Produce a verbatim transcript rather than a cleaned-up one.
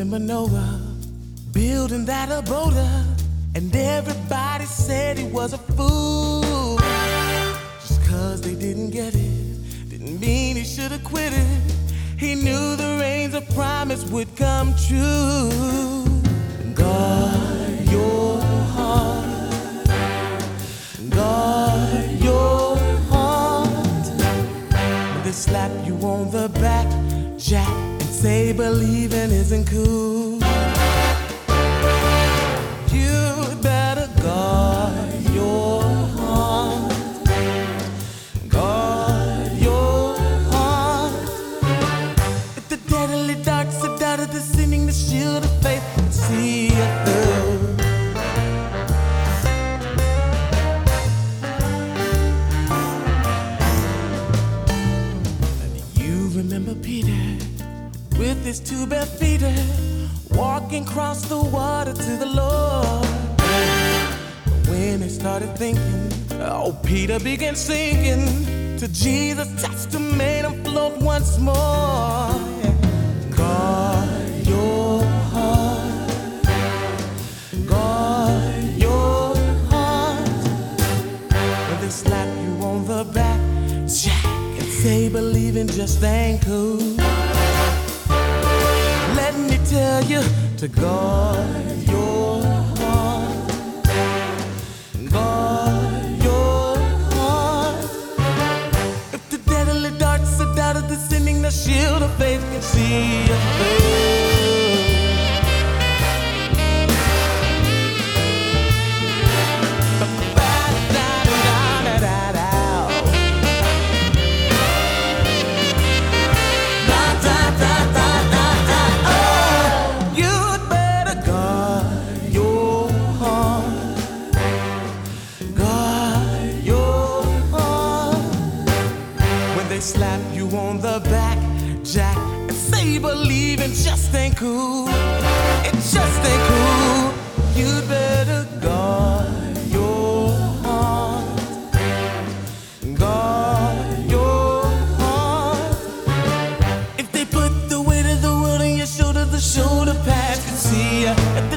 remember Noah building that abode, and everybody said he was a fool. Just cause they didn't get it didn't mean he should have quit it. He knew the rains of promise would come true. Guard your heart, guard your heart. When they slap you on the back, Jack, and say believing isn't cool. You better guard your heart, guard your heart. If the deadly darts are doubted, the sinning, the shield of faith can see you through. And you remember Peter with his two bare feet, walking across the water to the Lord. But when they started thinking, oh, Peter began sinking to Jesus' touched him, made him float once more. Guard your heart, guard your heart. When they slap you on the back, Jack, and say believing just ain't cool. Let me tell you to guard your heart, guard your heart. If the deadly darts are doubted, the sinning, the shield of faith can see you through. They slap you on the back, Jack, and say believing just ain't cool. It just ain't cool. You'd better guard your heart, guard your heart. If they put the weight of the world on your shoulder, the shoulder pads can see you.